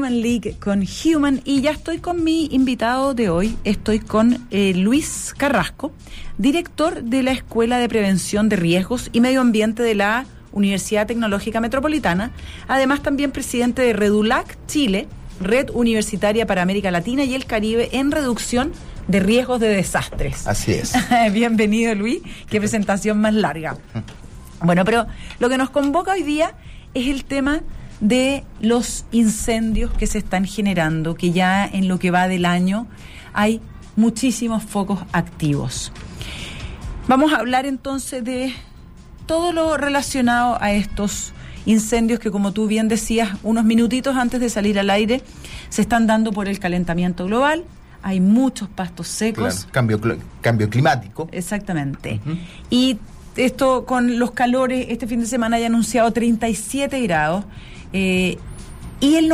Human League con Human, y ya estoy con mi invitado de hoy. Estoy con Luis Carrasco, director de la Escuela de Prevención de Riesgos y Medio Ambiente de la Universidad Tecnológica Metropolitana, además también presidente de REDULAC Chile, Red Universitaria para América Latina y el Caribe en reducción de riesgos de desastres. Así es. Bienvenido, Luis. Qué presentación más larga. Bueno, pero lo que nos convoca hoy día es el tema de los incendios que se están generando, que ya en lo que va del año hay muchísimos focos activos. Vamos a hablar entonces de todo lo relacionado a estos incendios que, como tú bien decías unos minutitos antes de salir al aire, se están dando por el calentamiento global. Hay muchos pastos secos. Claro, cambio climático. Exactamente. Y esto con los calores, este fin de semana hay anunciado 37 grados, y el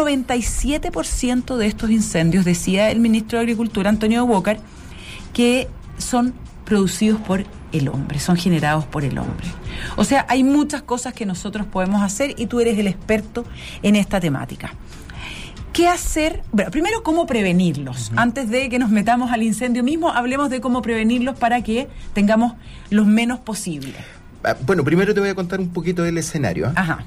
97% de estos incendios, decía el ministro de Agricultura, Antonio Walker, que son producidos por el hombre, son generados por el hombre. O sea, hay muchas cosas que nosotros podemos hacer y tú eres el experto en esta temática. ¿Qué hacer? Bueno, primero, ¿cómo prevenirlos? Antes de que nos metamos al incendio mismo, hablemos de cómo prevenirlos para que tengamos los menos posibles. Bueno, primero te voy a contar un poquito del escenario. Ajá.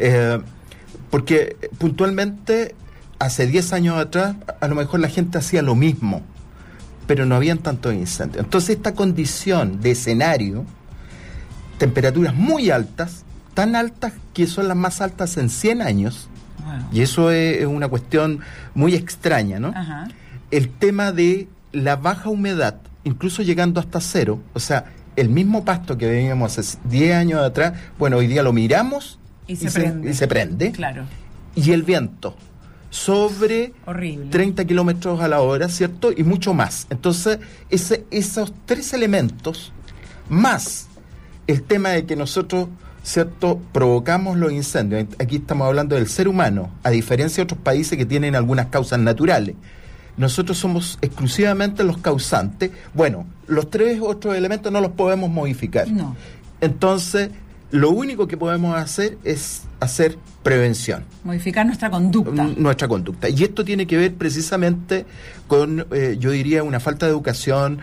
Porque puntualmente, hace 10 años atrás, a lo mejor la gente hacía lo mismo, pero no habían tantos incendios. Entonces, esta condición de escenario, temperaturas muy altas, tan altas que son las más altas en 100 años, wow. Y eso es una cuestión muy extraña, ¿no? Ajá. El tema de la baja humedad, incluso llegando hasta cero, o sea, el mismo pasto que veíamos hace 10 años atrás, bueno, hoy día lo miramos y se prende. Claro. Y el viento sobre horrible. 30 kilómetros a la hora, ¿cierto? Y mucho más. Entonces, esos tres elementos, más el tema de que nosotros, ¿cierto?, provocamos los incendios. Aquí estamos hablando del ser humano, a diferencia de otros países que tienen algunas causas naturales. Nosotros somos exclusivamente los causantes. Bueno, los tres otros elementos no los podemos modificar. No. Entonces, lo único que podemos hacer es hacer prevención. Modificar nuestra conducta. Nuestra conducta. Y esto tiene que ver precisamente con, yo diría, una falta de educación,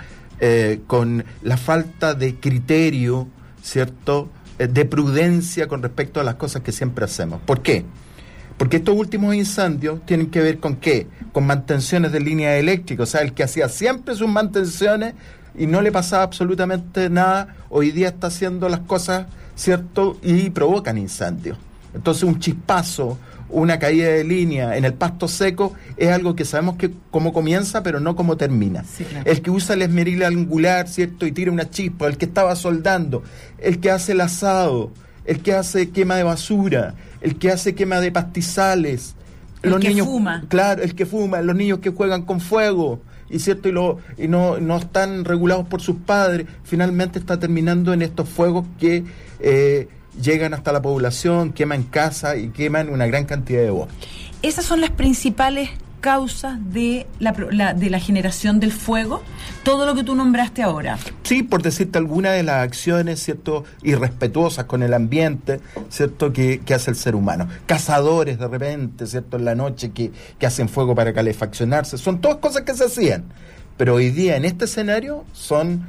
con la falta de criterio, ¿cierto?, de prudencia con respecto a las cosas que siempre hacemos. ¿Por qué? Porque estos últimos incendios tienen que ver con ¿qué? Con mantenciones de líneas eléctricas. O sea, el que hacía siempre sus mantenciones y no le pasaba absolutamente nada, hoy día está haciendo las cosas, ¿cierto?, y provocan incendios. Entonces, un chispazo, una caída de línea en el pasto seco es algo que sabemos que cómo comienza, pero no cómo termina. Sí, claro. El que usa el esmeril angular, ¿cierto?, y tira una chispa, el que estaba soldando, el que hace el asado, el que hace quema de basura, el que hace quema de pastizales, los niños fuma. Claro, el que fuma, los niños que juegan con fuego, y cierto, y no están regulados por sus padres, finalmente está terminando en estos fuegos que llegan hasta la población, queman casas y queman una gran cantidad de bosques. Esas son las principales causas de la generación del fuego, todo lo que tú nombraste ahora. Sí, por decirte alguna de las acciones, ¿cierto?, irrespetuosas con el ambiente, ¿cierto?, que hace el ser humano. Cazadores de repente, ¿cierto?, en la noche que hacen fuego para calefaccionarse. Son todas cosas que se hacían, pero hoy día en este escenario son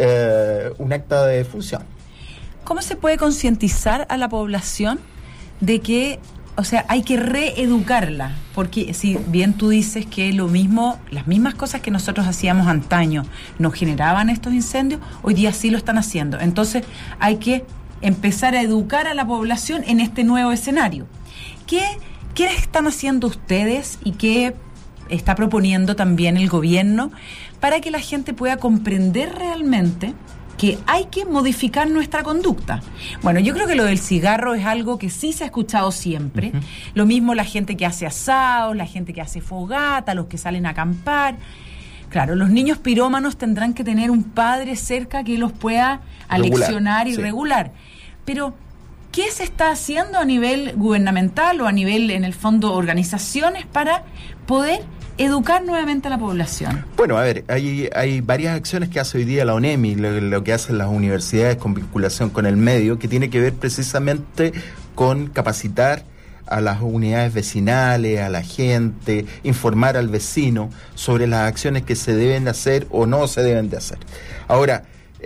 un acta de defunción. ¿Cómo se puede concientizar a la población de que, o sea, hay que reeducarla? Porque si bien tú dices que lo mismo, las mismas cosas que nosotros hacíamos antaño nos generaban estos incendios, hoy día sí lo están haciendo. Entonces hay que empezar a educar a la población en este nuevo escenario. ¿Qué están haciendo ustedes y qué está proponiendo también el gobierno para que la gente pueda comprender realmente que hay que modificar nuestra conducta? Bueno, yo creo que lo del cigarro es algo que sí se ha escuchado siempre. Uh-huh. Lo mismo la gente que hace asados, la gente que hace fogata, los que salen a acampar. Claro, los niños pirómanos tendrán que tener un padre cerca que los pueda aleccionar y regular. Pero, ¿qué se está haciendo a nivel gubernamental o a nivel, en el fondo, organizaciones para poder educar nuevamente a la población? Bueno, a ver, hay varias acciones que hace hoy día la ONEMI, lo que hacen las universidades con vinculación con el medio, que tiene que ver precisamente con capacitar a las unidades vecinales, a la gente, informar al vecino sobre las acciones que se deben hacer o no se deben de hacer. Ahora,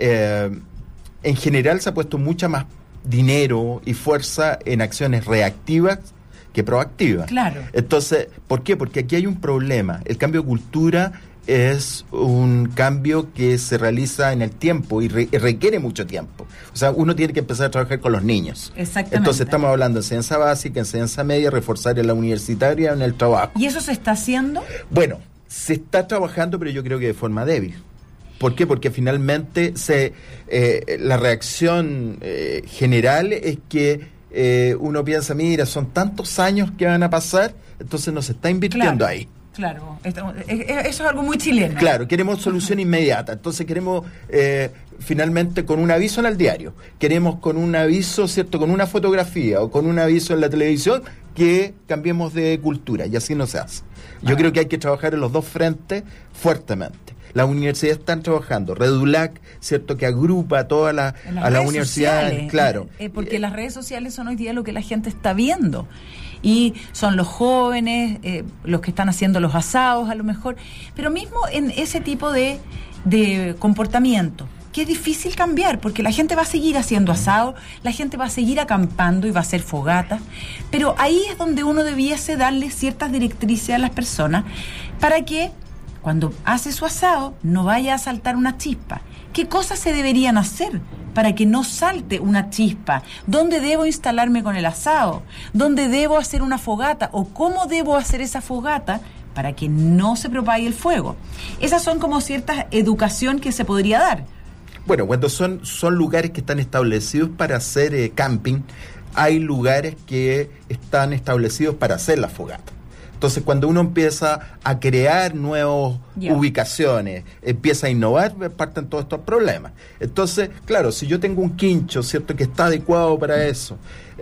en general se ha puesto mucha más dinero y fuerza en acciones reactivas que proactivas. Claro. Entonces, ¿por qué? Porque aquí hay un problema. El cambio de cultura es un cambio que se realiza en el tiempo y requiere mucho tiempo. O sea, uno tiene que empezar a trabajar con los niños. Exactamente. Entonces estamos hablando de enseñanza básica, enseñanza media, reforzar en la universitaria, en el trabajo. ¿Y eso se está haciendo? Bueno, se está trabajando, pero yo creo que de forma débil. ¿Por qué? Porque finalmente la reacción general es que uno piensa, mira, son tantos años que van a pasar, entonces no se está invirtiendo ahí. Claro, eso es algo muy chileno. Claro, queremos solución inmediata, entonces queremos finalmente con un aviso en el diario, queremos con un aviso, ¿cierto?, con una fotografía o con un aviso en la televisión que cambiemos de cultura, y así no se hace. Yo creo que hay que trabajar en los dos frentes fuertemente. Las universidades están trabajando, Redulac, ¿cierto?, que agrupa a todas las universidades, sociales, claro. Porque las redes sociales son hoy día lo que la gente está viendo. Y son los jóvenes, los que están haciendo los asados a lo mejor, pero mismo en ese tipo de comportamiento, que es difícil cambiar, porque la gente va a seguir haciendo asado, la gente va a seguir acampando y va a hacer fogatas, pero ahí es donde uno debiese darle ciertas directrices a las personas para que cuando hace su asado no vaya a saltar una chispa. ¿Qué cosas se deberían hacer para que no salte una chispa? ¿Dónde debo instalarme con el asado? ¿Dónde debo hacer una fogata? ¿O cómo debo hacer esa fogata para que no se propague el fuego? Esas son como ciertas educación que se podría dar. Bueno, cuando son lugares que están establecidos para hacer camping, hay lugares que están establecidos para hacer la fogata. Entonces, cuando uno empieza a crear nuevas ubicaciones, empieza a innovar, parten todos estos problemas. Entonces, claro, si yo tengo un quincho, ¿cierto?, que está adecuado para eso,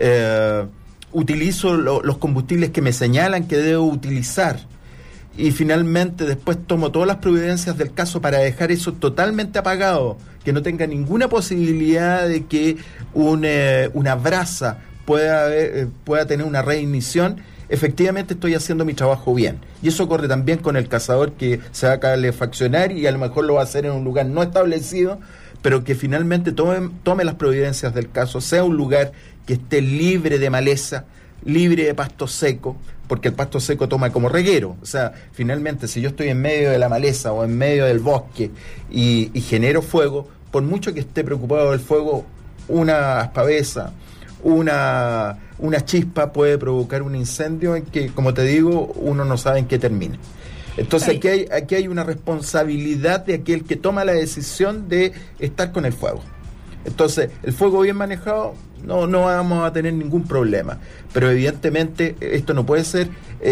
utilizo los combustibles que me señalan que debo utilizar, y finalmente después tomo todas las providencias del caso para dejar eso totalmente apagado, que no tenga ninguna posibilidad de que una brasa pueda tener una reignición. Efectivamente estoy haciendo mi trabajo bien. Y eso ocurre también con el cazador que se va a calefaccionar y a lo mejor lo va a hacer en un lugar no establecido, pero que finalmente tome las providencias del caso, sea un lugar que esté libre de maleza, libre de pasto seco, porque el pasto seco toma como reguero. O sea, finalmente si yo estoy en medio de la maleza o en medio del bosque y genero fuego, por mucho que esté preocupado del fuego, una aspavesa, una chispa puede provocar un incendio en que, como te digo, uno no sabe en qué termine. Entonces aquí hay una responsabilidad de aquel que toma la decisión de estar con el fuego. Entonces, el fuego bien manejado, no vamos a tener ningún problema. Pero evidentemente esto no puede ser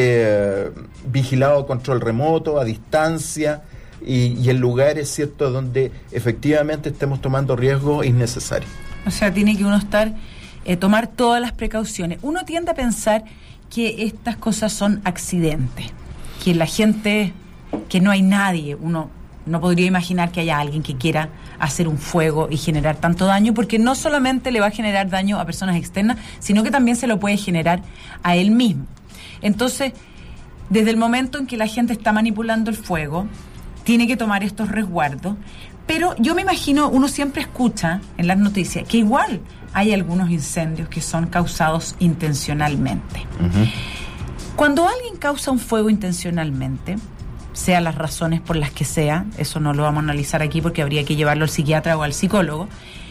vigilado a control remoto, a distancia, y en lugares, ¿cierto?, donde efectivamente estemos tomando riesgos innecesarios. O sea, tiene que uno tomar todas las precauciones. Uno tiende a pensar que estas cosas son accidentes, que la gente, que no hay nadie, uno no podría imaginar que haya alguien que quiera hacer un fuego y generar tanto daño, porque no solamente le va a generar daño a personas externas, sino que también se lo puede generar a él mismo. Entonces, desde el momento en que la gente está manipulando el fuego, tiene que tomar estos resguardos, pero yo me imagino, uno siempre escucha en las noticias que igual hay algunos incendios que son causados intencionalmente. Uh-huh. Cuando alguien causa un fuego intencionalmente, sea las razones por las que sea, eso no lo vamos a analizar aquí porque habría que llevarlo al psiquiatra o al psicólogo,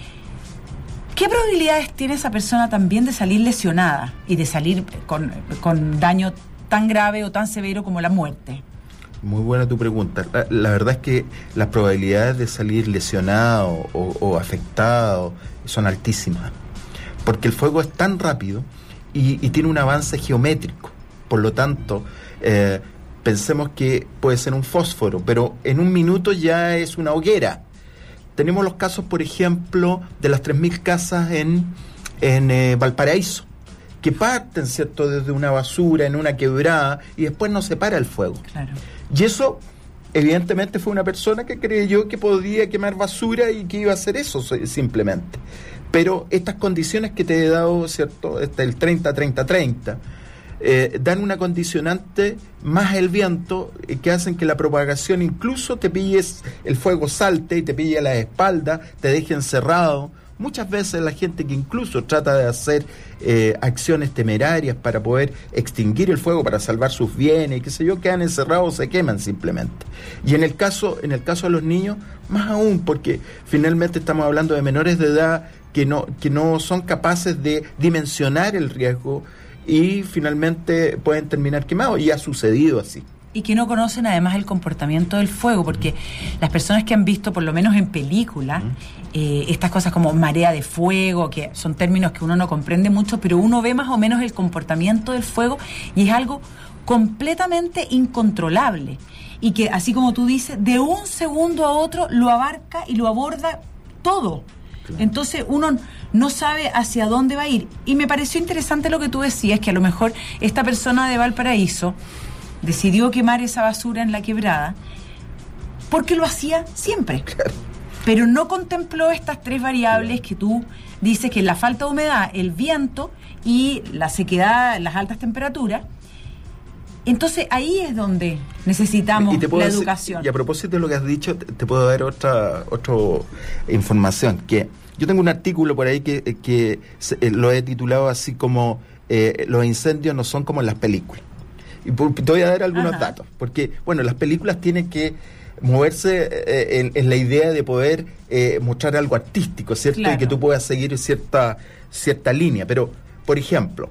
¿qué probabilidades tiene esa persona también de salir lesionada y de salir con daño tan grave o tan severo como la muerte? Muy buena tu pregunta. La verdad es que las probabilidades de salir lesionado o afectado son altísimas, porque el fuego es tan rápido y tiene un avance geométrico. Por lo tanto, pensemos que puede ser un fósforo, pero en un minuto ya es una hoguera. Tenemos los casos, por ejemplo, de las 3.000 casas en Valparaíso, que parten, ¿cierto?, desde una basura, en una quebrada, y después no se para el fuego. Claro. Y eso, evidentemente, fue una persona que creyó que podía quemar basura y que iba a hacer eso simplemente. Pero estas condiciones que te he dado, ¿cierto?, el 30-30-30, dan una condicionante más el viento que hacen que la propagación, incluso te pilles, el fuego salte y te pille a la espalda, te deje encerrado. Muchas veces la gente que incluso trata de hacer acciones temerarias para poder extinguir el fuego, para salvar sus bienes, qué sé yo, quedan encerrados o se queman simplemente. Y en el caso de los niños, más aún, porque finalmente estamos hablando de menores de edad que no son capaces de dimensionar el riesgo y finalmente pueden terminar quemados, y ha sucedido así. Y que no conocen además el comportamiento del fuego, porque las personas que han visto, por lo menos en películas, estas cosas como marea de fuego, que son términos que uno no comprende mucho, pero uno ve más o menos el comportamiento del fuego y es algo completamente incontrolable. Y que, así como tú dices, de un segundo a otro lo abarca y lo aborda todo. Claro. Entonces uno no sabe hacia dónde va a ir. Y me pareció interesante lo que tú decías, que a lo mejor esta persona de Valparaíso decidió quemar esa basura en la quebrada porque lo hacía siempre. Claro. Pero no contempló estas tres variables que tú dices, que es la falta de humedad, el viento y la sequedad, las altas temperaturas. Entonces ahí es donde necesitamos la educación. Y a propósito de lo que has dicho, te puedo dar otra información, que yo tengo un artículo por ahí que lo he titulado así como los incendios no son como en las películas. Y te voy a dar algunos datos, porque bueno, las películas tienen que moverse en la idea de poder mostrar algo artístico, ¿cierto? Claro. Y que tú puedas seguir cierta línea, pero por ejemplo,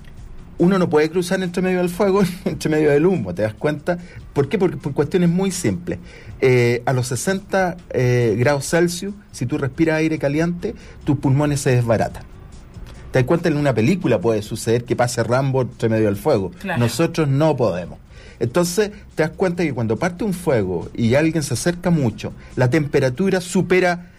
uno no puede cruzar entre medio del fuego, entre medio del humo, ¿te das cuenta? ¿Por qué? Porque por cuestiones muy simples. A los 60 grados Celsius, si tú respiras aire caliente, tus pulmones se desbaratan. ¿Te das cuenta? En una película puede suceder que pase Rambo entre medio del fuego. Claro. Nosotros no podemos. Entonces, te das cuenta que cuando parte un fuego y alguien se acerca mucho, la temperatura supera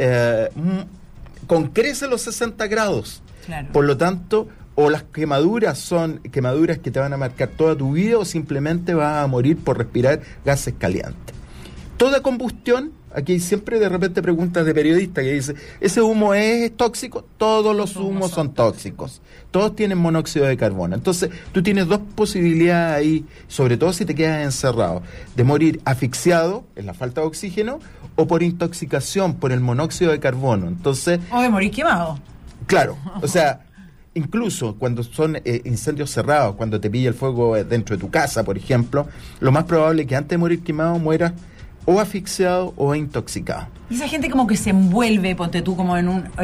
con crece los 60 grados. Claro. Por lo tanto, o las quemaduras son quemaduras que te van a marcar toda tu vida, o simplemente vas a morir por respirar gases calientes. Toda combustión, aquí hay siempre de repente preguntas de periodistas que dicen, ¿ese humo es tóxico? Todos los humos son tóxicos. Todos tienen monóxido de carbono. Entonces, tú tienes dos posibilidades ahí, sobre todo si te quedas encerrado, de morir asfixiado, en la falta de oxígeno, o por intoxicación, por el monóxido de carbono. Entonces, o de morir quemado. Claro, o sea, incluso cuando son incendios cerrados, cuando te pilla el fuego dentro de tu casa, por ejemplo, lo más probable es que antes de morir quemado mueras o asfixiado o intoxicado. Y esa gente como que se envuelve, ponte tú, como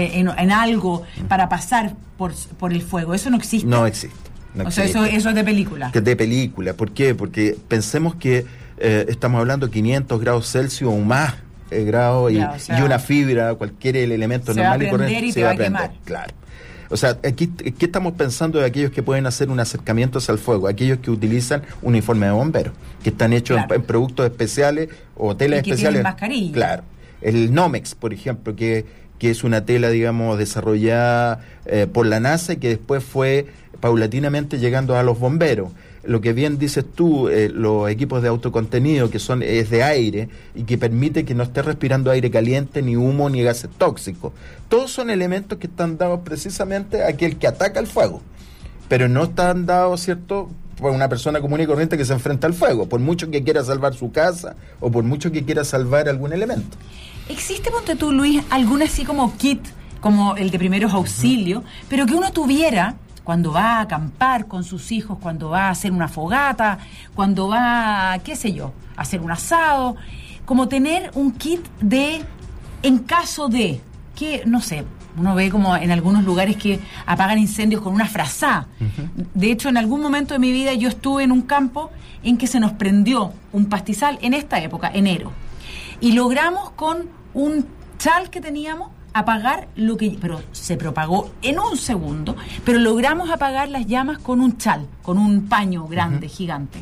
en algo para pasar por el fuego. ¿Eso no existe? No existe. No existe. Sea, eso es de película. Que es de película. ¿Por qué? Porque pensemos que estamos hablando de 500 grados Celsius o más grados, ya, y una fibra, cualquier elemento normal y corriente se va a prender. Claro. O sea, aquí, ¿qué estamos pensando de aquellos que pueden hacer un acercamiento hacia el fuego? Aquellos que utilizan uniforme de bomberos, que están hechos en productos especiales o telas especiales. Tienen mascarilla. Claro. El Nomex, por ejemplo, que es una tela, digamos, desarrollada por la NASA y que después fue paulatinamente llegando a los bomberos. Lo que bien dices tú, los equipos de autocontenido es de aire y que permite que no estés respirando aire caliente, ni humo, ni gases tóxicos. Todos son elementos que están dados precisamente a aquel que ataca el fuego, pero no están dados, ¿cierto?, por una persona común y corriente que se enfrenta al fuego, por mucho que quiera salvar su casa o por mucho que quiera salvar algún elemento. ¿Existe, ponte tú, Luis, algún así como kit, como el de primeros auxilios, pero que uno tuviera cuando va a acampar con sus hijos, cuando va a hacer una fogata, cuando va, qué sé yo, a hacer un asado, como tener un kit de, en caso de, que, no sé, uno ve como en algunos lugares que apagan incendios con una frazada. Uh-huh. De hecho, en algún momento de mi vida yo estuve en un campo en que se nos prendió un pastizal, en esta época, enero, y logramos con un chal que teníamos apagar lo que... pero se propagó en un segundo, pero logramos apagar las llamas con un chal, con un paño grande, uh-huh, gigante.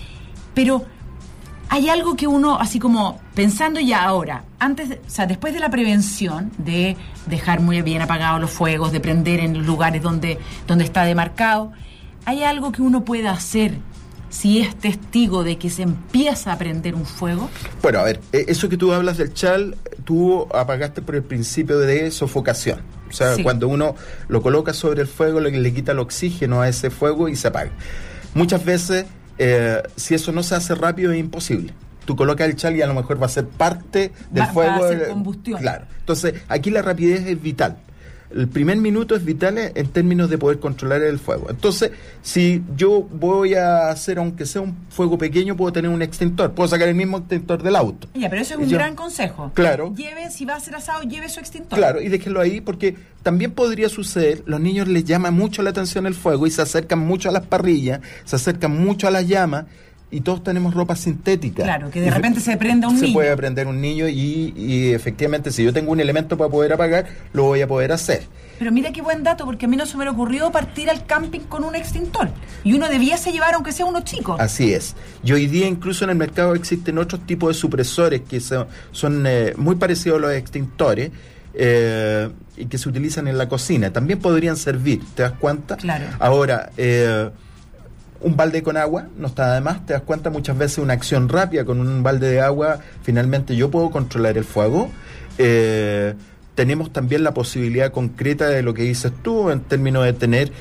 Pero hay algo que uno, así como pensando ya ahora, después de la prevención, de dejar muy bien apagados los fuegos, de prender en los lugares donde está demarcado, hay algo que uno pueda hacer si es testigo de que se empieza a prender un fuego. Bueno, a ver, eso que tú hablas del chal, tú apagaste por el principio de sofocación. O sea, Sí. cuando uno lo coloca sobre el fuego, le quita el oxígeno a ese fuego y se apaga. Muchas veces, si eso no se hace rápido, es imposible. Tú colocas el chal y a lo mejor va a ser parte del fuego. Va a hacer combustión. Claro. Entonces, aquí la rapidez es vital. El primer minuto es vital en términos de poder controlar el fuego. Entonces, si yo voy a hacer, aunque sea un fuego pequeño, puedo tener un extintor. Puedo sacar el mismo extintor del auto. Ya, pero eso es un gran consejo. Claro. Si va a hacer asado, lleve su extintor. Claro, y déjenlo ahí porque también podría suceder, los niños les llama mucho la atención el fuego y se acercan mucho a las parrillas, se acercan mucho a las llamas. Y todos tenemos ropa sintética. Claro, que de repente se prenda un niño. Se puede prender un niño y efectivamente si yo tengo un elemento para poder apagar, lo voy a poder hacer. Pero mira qué buen dato, porque a mí no se me ocurrió partir al camping con un extintor. Y uno debiese llevar, aunque sea uno chico. Así es. Y hoy día incluso en el mercado existen otros tipos de supresores que son muy parecidos a los extintores y que se utilizan en la cocina. También podrían servir, ¿te das cuenta? Claro. Ahora, un balde con agua no está de más, te das cuenta, muchas veces una acción rápida con un balde de agua, finalmente yo puedo controlar el fuego. Tenemos también la posibilidad concreta de lo que dices tú, en términos de tener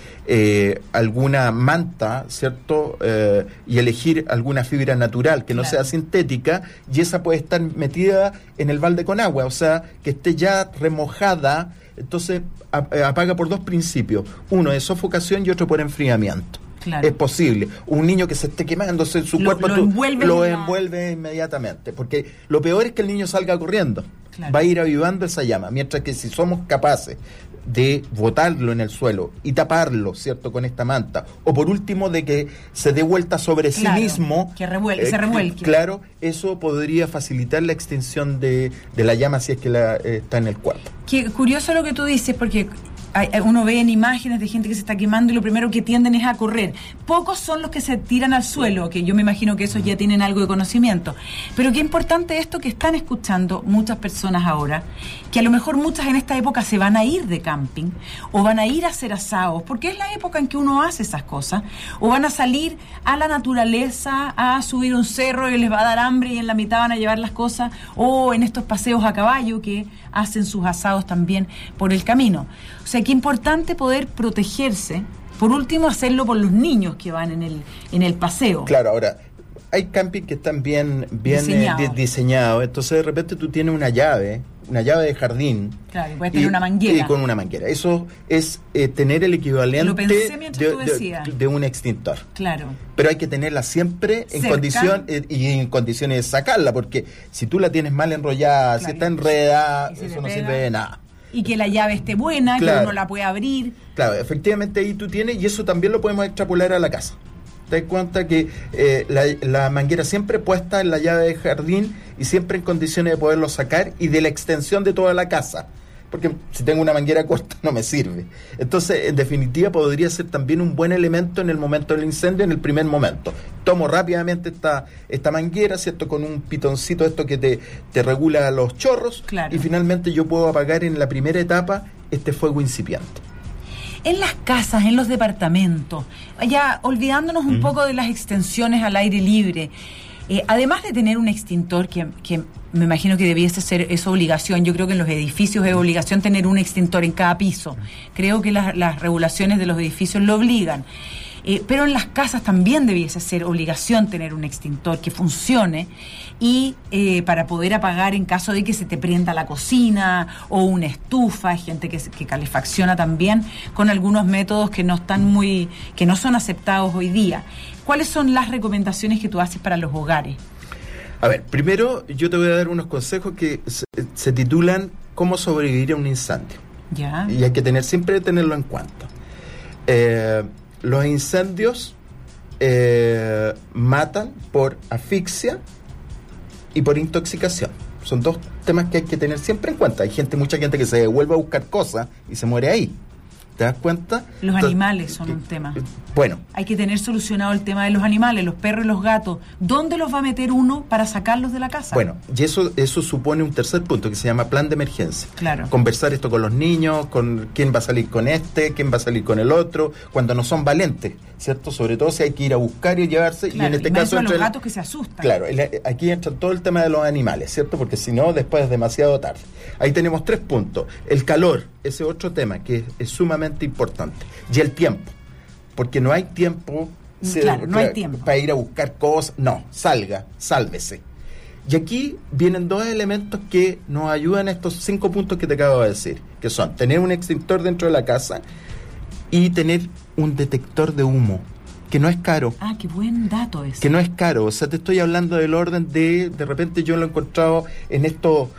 alguna manta, ¿cierto? Y elegir alguna fibra natural que no sea sintética, y esa puede estar metida en el balde con agua, o sea, que esté ya remojada. Entonces apaga por dos principios, uno es sofocación y otro por enfriamiento. Claro. Es posible. Un niño que se esté quemándose en su cuerpo lo envuelve inmediatamente, porque lo peor es que el niño salga corriendo. Claro. Va a ir avivando esa llama, mientras que si somos capaces de botarlo en el suelo y taparlo, ¿cierto?, con esta manta, o por último de que se dé vuelta sobre sí mismo, que se revuelque. Claro, eso podría facilitar la extinción de la llama si es que está en el cuerpo. Qué curioso lo que tú dices, porque uno ve en imágenes de gente que se está quemando y lo primero que tienden es a correr. Pocos son los que se tiran al suelo, que yo me imagino que esos ya tienen algo de conocimiento. Pero qué importante esto que están escuchando muchas personas ahora, que a lo mejor muchas en esta época se van a ir de camping, o van a ir a hacer asados, porque es la época en que uno hace esas cosas, o van a salir a la naturaleza, a subir un cerro y les va a dar hambre y en la mitad van a llevar las cosas, o en estos paseos a caballo que hacen sus asados también por el camino. O sea, qué importante poder protegerse. Por último, hacerlo por los niños que van en el paseo. Claro, ahora, hay camping que están bien diseñados. Entonces, de repente tú tienes una llave de jardín. Claro, y puedes tener una manguera. Y con una manguera. Eso es tener el equivalente de un extintor. Claro. Pero hay que tenerla siempre en condiciones de sacarla, porque si tú la tienes mal enrollada, si está enredada, eso no sirve de nada. Y que la llave esté buena, claro, que uno la pueda abrir. Claro, efectivamente ahí tú tienes, y eso también lo podemos extrapolar a la casa. Te das cuenta que la manguera siempre puesta en la llave de jardín y siempre en condiciones de poderlo sacar, y de la extensión de toda la casa, porque si tengo una manguera corta no me sirve. Entonces, en definitiva, podría ser también un buen elemento en el momento del incendio, en el primer momento. Tomo rápidamente esta manguera, ¿cierto?, con un pitoncito esto que te regula los chorros, claro, y finalmente yo puedo apagar en la primera etapa este fuego incipiente. En las casas, en los departamentos, ya olvidándonos un poco de las extensiones al aire libre, además de tener un extintor, que me imagino que debiese ser esa obligación, yo creo que en los edificios es obligación tener un extintor en cada piso, creo que las regulaciones de los edificios lo obligan, pero en las casas también debiese ser obligación tener un extintor que funcione, y para poder apagar en caso de que se te prenda la cocina o una estufa. Hay gente que calefacciona también con algunos métodos que no son aceptados hoy día. ¿Cuáles son las recomendaciones que tú haces para los hogares? A ver, primero yo te voy a dar unos consejos que se titulan ¿Cómo sobrevivir a un incendio? Ya. Y hay que siempre tenerlo en cuenta. Los incendios matan por asfixia y por intoxicación. Son dos temas que hay que tener siempre en cuenta. Hay mucha gente que se vuelve a buscar cosas y se muere ahí. ¿Te das cuenta? Los animales son un tema. Bueno. Hay que tener solucionado el tema de los animales, los perros y los gatos. ¿Dónde los va a meter uno para sacarlos de la casa? Bueno, y eso supone un tercer punto que se llama plan de emergencia. Claro. Conversar esto con los niños, con quién va a salir con quién va a salir con el otro, cuando no son valentes, ¿cierto? Sobre todo si hay que ir a buscar y llevarse. Claro, y en este caso los gatos que se asustan. Claro, aquí entra todo el tema de los animales, ¿cierto? Porque si no, después es demasiado tarde. Ahí tenemos 3 puntos. El calor ese otro tema que es sumamente importante. Y el tiempo, porque no hay tiempo, no hay tiempo para ir a buscar cosas. No, sálvese. Y aquí vienen dos elementos que nos ayudan a estos 5 puntos que te acabo de decir, que son tener un extintor dentro de la casa y tener un detector de humo, que no es caro. Ah, qué buen dato ese. Que no es caro, o sea, te estoy hablando del orden de repente yo lo he encontrado en estos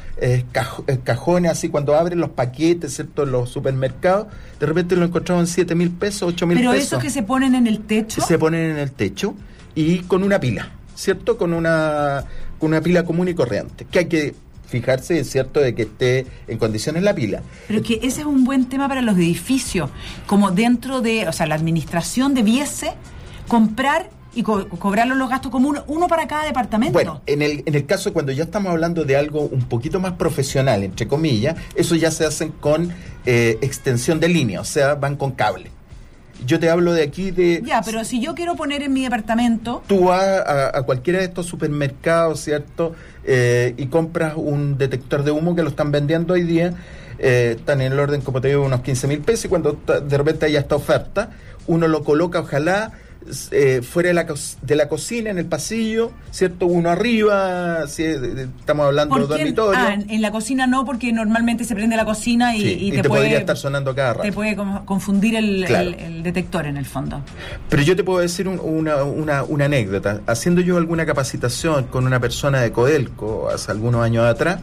cajones, así cuando abren los paquetes, ¿cierto?, en los supermercados, de repente lo he encontrado en 7,000 pesos, 8,000 pesos. Pero esos que se ponen en el techo. Se ponen en el techo y con una pila, ¿cierto?, con una pila común y corriente, que hay que fijarse, es cierto, de que esté en condiciones la pila. Pero que ese es un buen tema para los edificios, como dentro de, o sea, la administración debiese comprar y cobrarlo los gastos comunes, uno para cada departamento. Bueno, en el caso cuando ya estamos hablando de algo un poquito más profesional, entre comillas, eso ya se hacen con extensión de línea, o sea, van con cable. Yo te hablo de aquí de... Ya, pero si yo quiero poner en mi departamento... Tú vas a cualquiera de estos supermercados, ¿cierto?, y compras un detector de humo que lo están vendiendo hoy día, están en el orden, como te digo, unos 15,000 pesos, y cuando de repente haya esta oferta, uno lo coloca, ojalá, fuera de la cocina, en el pasillo, ¿cierto?, uno arriba, si estamos hablando de dormitorio. En la cocina no, porque normalmente se prende la cocina y te podría estar sonando cada rato. Te puede confundir claro, el detector en el fondo. Pero yo te puedo decir una anécdota. Haciendo yo alguna capacitación con una persona de Codelco hace algunos años atrás,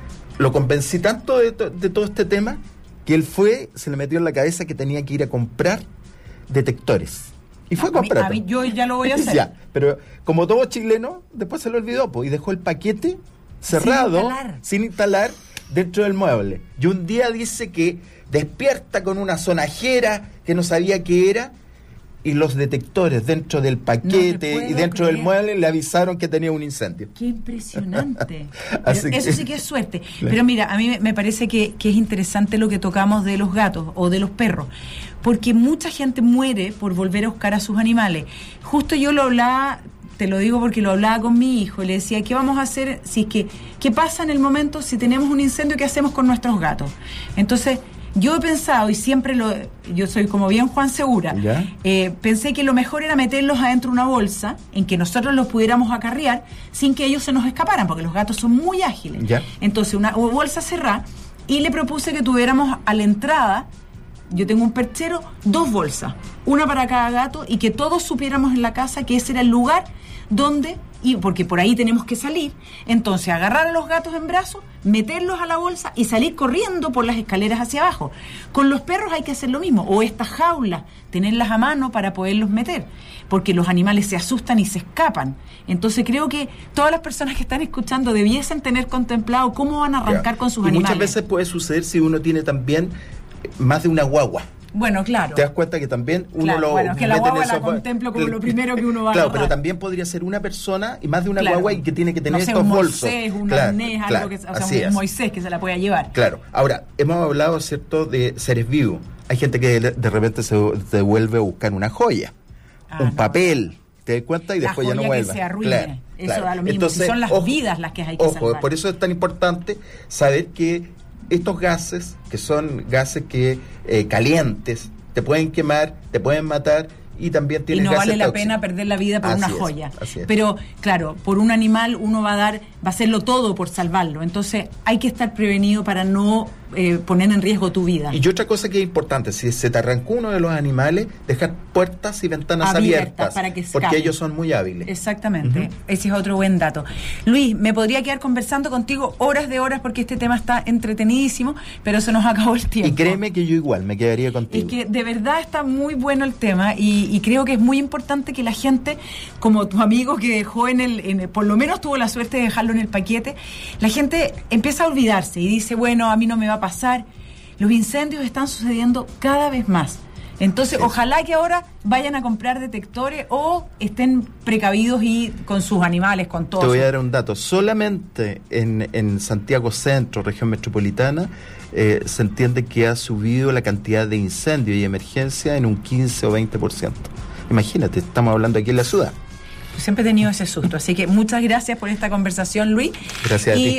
lo convencí tanto de todo este tema que él se le metió en la cabeza que tenía que ir a comprar detectores. Y fue a comprar. Yo ya lo voy a hacer. Ya, pero como todo chileno, después se lo olvidó, y dejó el paquete cerrado, sin instalar, dentro del mueble. Y un día dice que despierta con una sonajera que no sabía qué era, y los detectores dentro del paquete y dentro del mueble le avisaron que tenía un incendio. ¡Qué impresionante! Eso sí que es suerte. Claro. Pero mira, a mí me parece que es interesante lo que tocamos de los gatos o de los perros, porque mucha gente muere por volver a buscar a sus animales. Justo yo lo hablaba, te lo digo porque lo hablaba con mi hijo, y le decía, ¿qué vamos a hacer si es qué pasa en el momento si tenemos un incendio? ¿Qué hacemos con nuestros gatos? Entonces, yo he pensado, y siempre yo soy como bien Juan Segura, pensé que lo mejor era meterlos adentro de una bolsa en que nosotros los pudiéramos acarrear sin que ellos se nos escaparan, porque los gatos son muy ágiles. Entonces, una bolsa cerrada, y le propuse que tuviéramos a la entrada, yo tengo un perchero, 2 bolsas, una para cada gato, y que todos supiéramos en la casa que ese era el lugar donde, porque por ahí tenemos que salir, entonces agarrar a los gatos en brazos, meterlos a la bolsa y salir corriendo por las escaleras hacia abajo. Con los perros hay que hacer lo mismo, o estas jaulas, tenerlas a mano para poderlos meter, porque los animales se asustan y se escapan. Entonces creo que todas las personas que están escuchando debiesen tener contemplado cómo van a arrancar con sus animales. Muchas veces puede suceder si uno tiene también más de una guagua. Bueno, claro. Te das cuenta que también uno que la guagua la contemplo como lo primero que uno va a agarrar. Pero también podría ser una persona y más de una guagua, y que tiene que tener estos bolsos. Un arnés, algo que, o sea, un Moisés que se la pueda llevar. Claro. Ahora, hemos hablado, ¿cierto?, de seres vivos. Hay gente que de repente se vuelve a buscar una joya, un papel, te das cuenta, y después ya no vuelve. Que se arruine. Eso da lo mismo. Entonces, son las vidas las que hay que salvar. Por eso es tan importante saber que estos gases, que son gases que calientes, te pueden quemar, te pueden matar, y también tienes gases tóxicos. Y no vale la pena perder la vida por una joya. Pero, claro, por un animal uno va a hacerlo todo por salvarlo. Entonces hay que estar prevenido para no poner en riesgo tu vida. Y otra cosa que es importante, si se te arrancó uno de los animales, dejar puertas y ventanas abiertas para que porque ellos son muy hábiles. Exactamente. Ese es otro buen dato. Luis, me podría quedar conversando contigo horas de horas, porque este tema está entretenidísimo, pero se nos acabó el tiempo. Y créeme que yo igual me quedaría contigo. Es que de verdad está muy bueno el tema, y creo que es muy importante que la gente, como tu amigo que dejó por lo menos tuvo la suerte de dejarlo en el paquete, la gente empieza a olvidarse y dice, bueno, a mí no me va a pasar. Los incendios están sucediendo cada vez más. Entonces, ojalá que ahora vayan a comprar detectores o estén precavidos y con sus animales, con todo. Te voy a dar un dato. Solamente en Santiago Centro, región metropolitana, se entiende que ha subido la cantidad de incendios y emergencia en un 15 o 20%. Imagínate, estamos hablando aquí en la ciudad. Siempre he tenido ese susto. Así que muchas gracias por esta conversación, Luis. Gracias a ti.